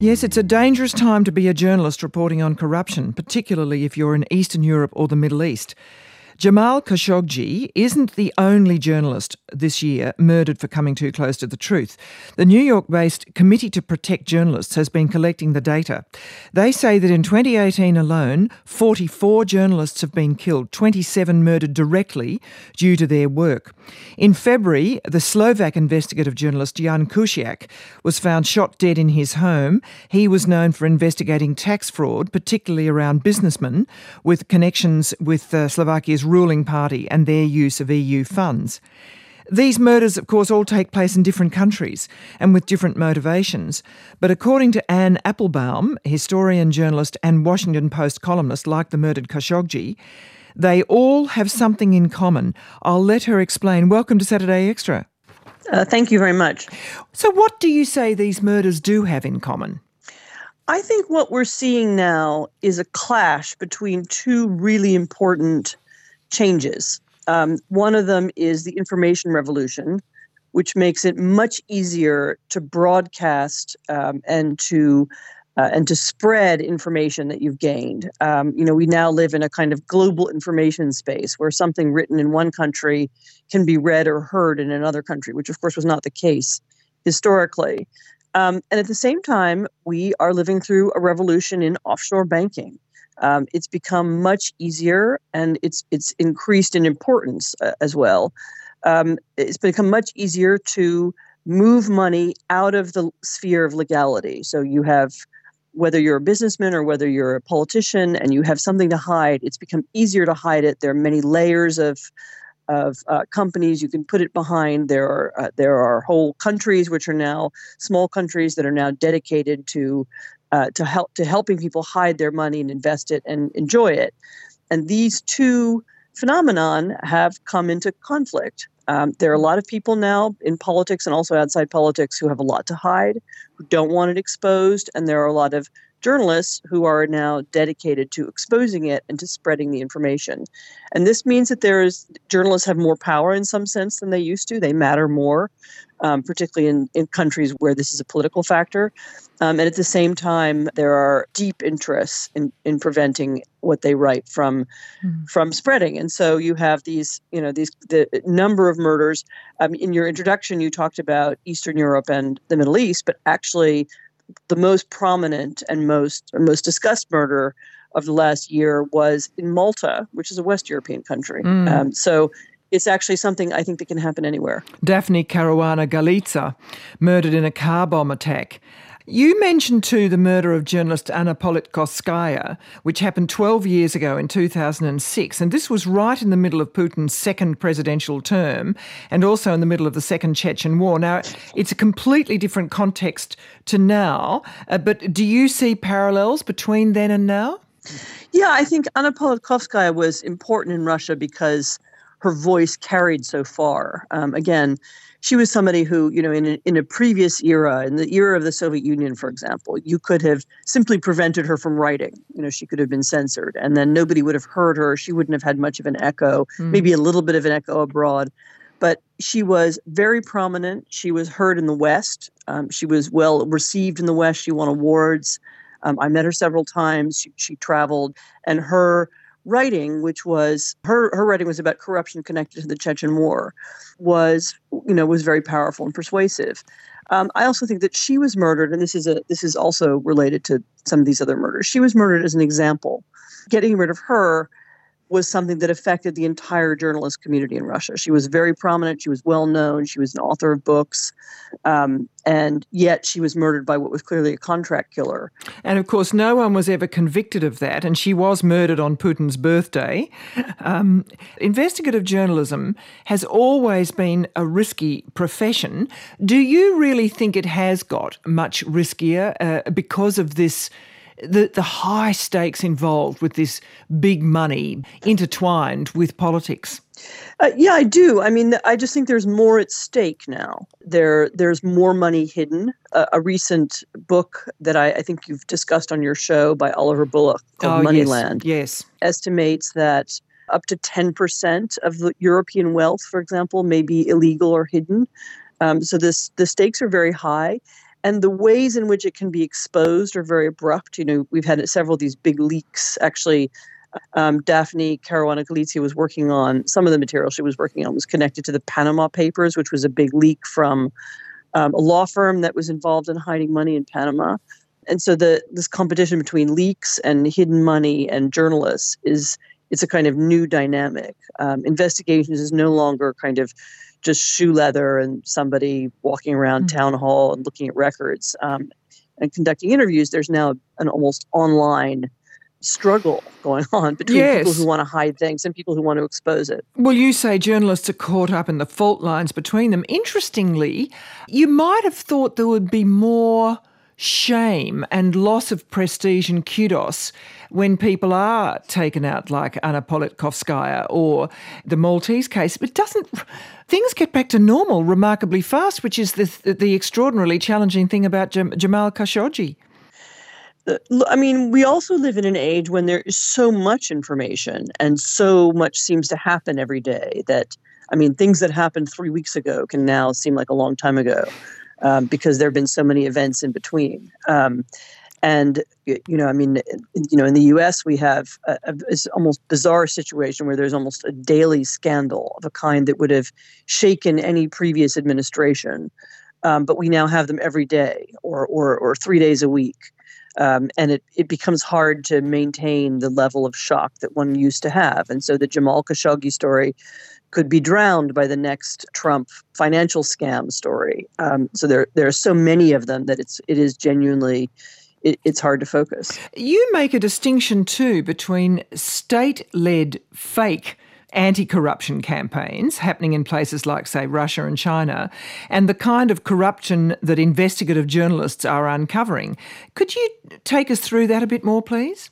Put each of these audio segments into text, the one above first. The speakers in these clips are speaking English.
Yes, it's a dangerous time to be a journalist reporting on corruption, particularly if you're in Eastern Europe or the Middle East. Jamal Khashoggi isn't the only journalist this year murdered for coming too close to the truth. The New York-based Committee to Protect Journalists has been collecting the data. They say that in 2018 alone, 44 journalists have been killed, 27 murdered directly due to their work. In February, the Slovak investigative journalist Jan Kuciak was found shot dead in his home. He was known for investigating tax fraud, particularly around businessmen, with connections with Slovakia's ruling party and their use of EU funds. These murders, of course, all take place in different countries and with different motivations. But according to Anne Applebaum, historian, journalist and Washington Post columnist like the murdered Khashoggi, they all have something in common. I'll let her explain. Welcome to Saturday Extra. Thank you very much. So what do you say these murders do have in common? I think what we're seeing now is a clash between two really important changes. One of them is the information revolution, which makes it much easier to broadcast and to spread information that you've gained. We now live in a kind of global information space where something written in one country can be read or heard in another country, which of course was not the case historically. And at the same time, we are living through a revolution in offshore banking. It's become much easier, and it's increased in importance as well. It's become much easier to move money out of the sphere of legality. So you have, whether you're a businessman or whether you're a politician and you have something to hide, it's become easier to hide it. There are many layers of companies you can put it behind. There are whole countries which are now small countries that are now dedicated to helping people hide their money and invest it and enjoy it. And these two phenomenon have come into conflict. There are a lot of people now in politics and also outside politics who have a lot to hide, who don't want it exposed, and there are a lot of journalists who are now dedicated to exposing it and to spreading the information. And this means that journalists have more power in some sense than they used to. They matter more, particularly in countries where this is a political factor. And at the same time, there are deep interests in preventing what they write from spreading. And so you have the number of murders. In your introduction, you talked about Eastern Europe and the Middle East, but actually the most prominent and most discussed murder of the last year was in Malta, which is a West European country. So it's actually something I think that can happen anywhere. Daphne Caruana Galizia, murdered in a car bomb attack. You mentioned too the murder of journalist Anna Politkovskaya, which happened 12 years ago in 2006, and this was right in the middle of Putin's second presidential term and also in the middle of the Second Chechen War. Now, it's a completely different context to now, but do you see parallels between then and now? Yeah, I think Anna Politkovskaya was important in Russia because her voice carried so far. Again, she was somebody who, in a previous era, in the era of the Soviet Union, for example, you could have simply prevented her from writing. She could have been censored and then nobody would have heard her. She wouldn't have had much of an echo, maybe a little bit of an echo abroad. But she was very prominent. She was heard in the West. She was well received in the West. She won awards. I met her several times. She traveled, and her writing, which was her writing was about corruption connected to the Chechen War, was very powerful and persuasive. I also think that she was murdered, and this is also related to some of these other murders. She was murdered as an example. Getting rid of her was something that affected the entire journalist community in Russia. She was very prominent. She was well known. She was an author of books. And yet she was murdered by what was clearly a contract killer. And of course, no one was ever convicted of that. And she was murdered on Putin's birthday. Investigative journalism has always been a risky profession. Do you really think it has got much riskier because of this? The high stakes involved with this big money intertwined with politics? Yeah, I do. I mean, I just think there's more at stake now. There's more money hidden. A recent book that I think you've discussed on your show by Oliver Bullock called Moneyland estimates that up to 10% of the European wealth, for example, may be illegal or hidden. So the stakes are very high. And the ways in which it can be exposed are very abrupt. We've had several of these big leaks. Actually, Daphne Caruana Galizia was working on some of the material she was working on was connected to the Panama Papers, which was a big leak from a law firm that was involved in hiding money in Panama. And so this competition between leaks and hidden money and journalists it's a kind of new dynamic. Investigations is no longer kind of just shoe leather and somebody walking around town hall and looking at records and conducting interviews. There's now an almost online struggle going on between people who want to hide things and people who want to expose it. Well, you say journalists are caught up in the fault lines between them. Interestingly, you might have thought there would be more shame and loss of prestige and kudos when people are taken out like Anna Politkovskaya or the Maltese case. But things get back to normal remarkably fast, which is the extraordinarily challenging thing about Jamal Khashoggi. I mean, we also live in an age when there is so much information and so much seems to happen every day that, things that happened 3 weeks ago can now seem like a long time ago. Because there have been so many events in between. In the U.S. we have this almost bizarre situation where there's almost a daily scandal of a kind that would have shaken any previous administration. But we now have them every day or 3 days a week. And it becomes hard to maintain the level of shock that one used to have. And so the Jamal Khashoggi story could be drowned by the next Trump financial scam story. So there are so many of them that it is genuinely, it's hard to focus. You make a distinction too between state-led fake anti-corruption campaigns happening in places like, say, Russia and China, and the kind of corruption that investigative journalists are uncovering. Could you take us through that a bit more, please?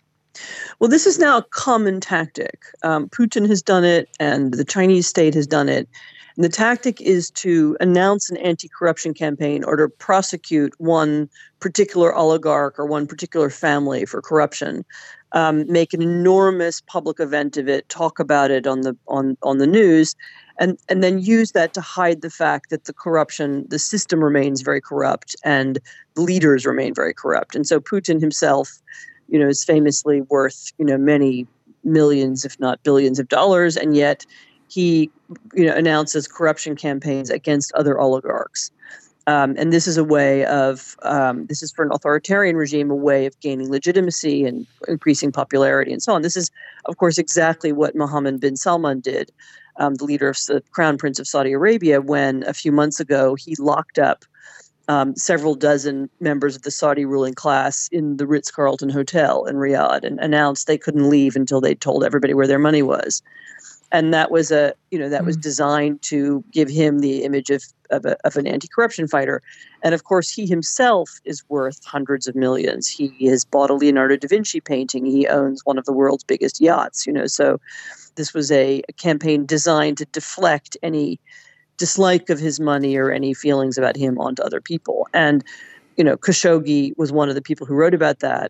Well, this is now a common tactic. Putin has done it, and the Chinese state has done it. And the tactic is to announce an anti-corruption campaign or to prosecute one particular oligarch or one particular family for corruption, make an enormous public event of it, talk about it on the news, and then use that to hide the fact that the system remains very corrupt and the leaders remain very corrupt. And so Putin himself, is famously worth, many millions, if not billions of dollars, and yet he, announces corruption campaigns against other oligarchs. And this is a way of, this is for an authoritarian regime, a way of gaining legitimacy and increasing popularity and so on. This is, of course, exactly what Mohammed bin Salman did, the leader of the Crown Prince of Saudi Arabia, when a few months ago he locked up several dozen members of the Saudi ruling class in the Ritz-Carlton Hotel in Riyadh and announced they couldn't leave until they told everybody where their money was. And that was was designed to give him the image of an anti-corruption fighter. And of course, he himself is worth hundreds of millions. He has bought a Leonardo da Vinci painting. He owns one of the world's biggest yachts. So this was a campaign designed to deflect any dislike of his money or any feelings about him onto other people. And, Khashoggi was one of the people who wrote about that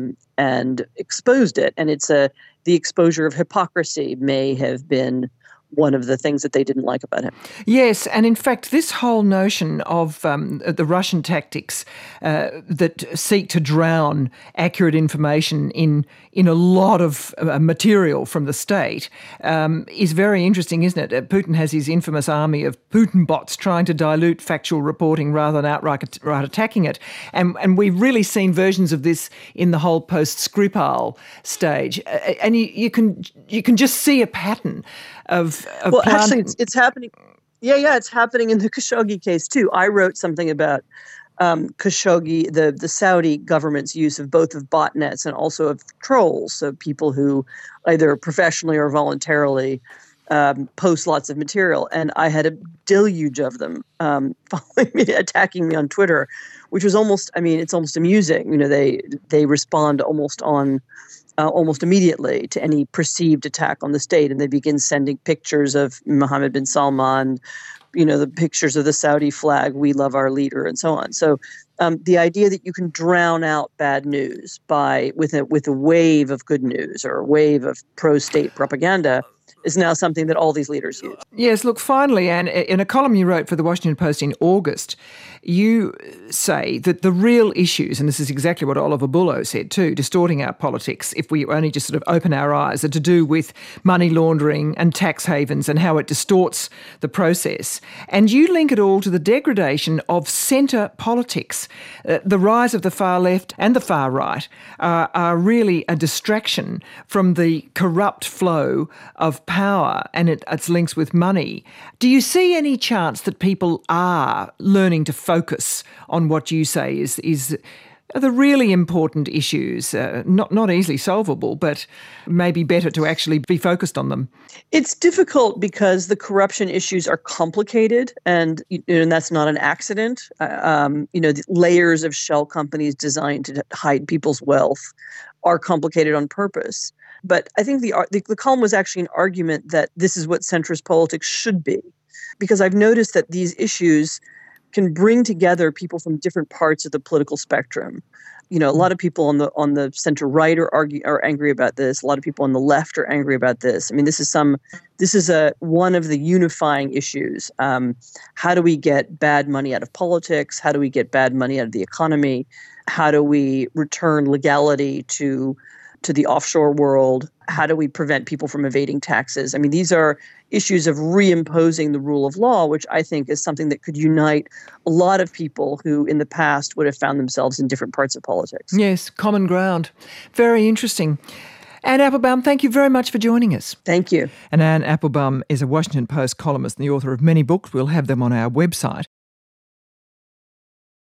and exposed it. And the exposure of hypocrisy may have been one of the things that they didn't like about him. Yes, and in fact, this whole notion of the Russian tactics that seek to drown accurate information in a lot of material from the state is very interesting, isn't it? Putin has his infamous army of Putin bots trying to dilute factual reporting rather than outright attacking it. And we've really seen versions of this in the whole post-Skripal stage. And you can just see a pattern of actually, it's happening. Yeah, it's happening in the Khashoggi case too. I wrote something about Khashoggi, the Saudi government's use of both of botnets and also of trolls, so people who either professionally or voluntarily post lots of material. And I had a deluge of them following me, attacking me on Twitter, which was almost amusing. They respond almost immediately to any perceived attack on the state, and they begin sending pictures of Mohammed bin Salman, the pictures of the Saudi flag, "We love our leader," and so on. So the idea that you can drown out bad news with a wave of good news or a wave of pro-state propaganda is now something that all these leaders use. Yes, look, finally, Anne, in a column you wrote for the Washington Post in August, you say that the real issues, and this is exactly what Oliver Bullough said too, distorting our politics, if we only just sort of open our eyes, are to do with money laundering and tax havens and how it distorts the process. And you link it all to the degradation of centre politics. The rise of the far left and the far right are really a distraction from the corrupt flow of power and its links with money. Do you see any chance that people are learning to focus on what you say is the really important issues, not easily solvable, but maybe better to actually be focused on them? It's difficult because the corruption issues are complicated, and that's not an accident. The layers of shell companies designed to hide people's wealth are complicated on purpose. But I think the column was actually an argument that this is what centrist politics should be, because I've noticed that these issues can bring together people from different parts of the political spectrum. A lot of people on the center right are angry about this. A lot of people on the left are angry about this. I mean, this is one of the unifying issues. How do we get bad money out of politics? How do we get bad money out of the economy? How do we return legality to the offshore world? How do we prevent people from evading taxes? I mean, these are issues of reimposing the rule of law, which I think is something that could unite a lot of people who in the past would have found themselves in different parts of politics. Yes, common ground. Very interesting. Anne Applebaum, thank you very much for joining us. Thank you. And Anne Applebaum is a Washington Post columnist and the author of many books. We'll have them on our website.